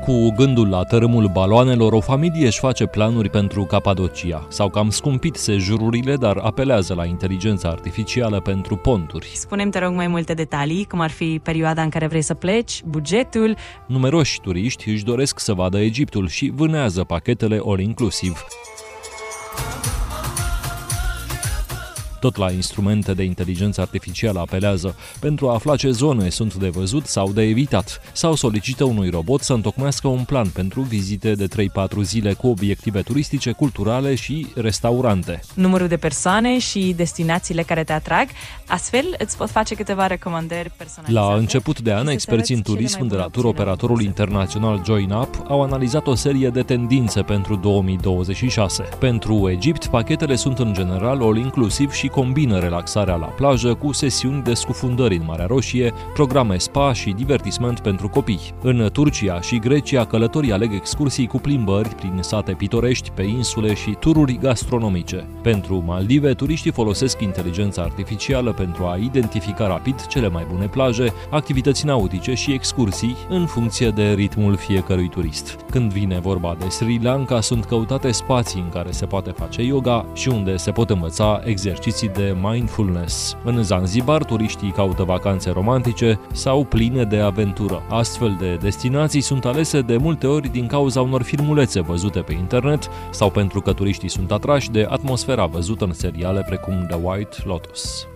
Cu gândul la tărâmul baloanelor, o familie își face planuri pentru Capadocia. S-au cam scumpit sejururile, dar apelează la inteligența artificială pentru ponturi. Spune-mi, te rog, mai multe detalii, cum ar fi perioada în care vrei să pleci, bugetul. Numeroși turiști își doresc să vadă Egiptul și vânează pachetele all-inclusive. Tot la instrumente de inteligență artificială apelează pentru a afla ce zone sunt de văzut sau de evitat, sau solicită unui robot să întocmească un plan pentru vizite de 3-4 zile cu obiective turistice, culturale și restaurante. Numărul de persoane și destinațiile care te atrag, astfel îți pot face câteva recomandări personalizate. La început de an, experții în turism de la turoperatorul internațional JoinUp au analizat o serie de tendințe pentru 2026. Pentru Egipt, pachetele sunt în general all-inclusiv și combină relaxarea la plajă cu sesiuni de scufundări în Marea Roșie, programe spa și divertisment pentru copii. În Turcia și Grecia, călătorii aleg excursii cu plimbări prin sate pitorești, pe insule și tururi gastronomice. Pentru Maldive, turiștii folosesc inteligența artificială pentru a identifica rapid cele mai bune plaje, activități nautice și excursii în funcție de ritmul fiecărui turist. Când vine vorba de Sri Lanka, sunt căutate spații în care se poate face yoga și unde se pot învăța exerciții de mindfulness. În Zanzibar, turiștii caută vacanțe romantice sau pline de aventură. Astfel de destinații sunt alese de multe ori din cauza unor filmulețe văzute pe internet sau pentru că turiștii sunt atrași de atmosfera văzută în seriale precum The White Lotus.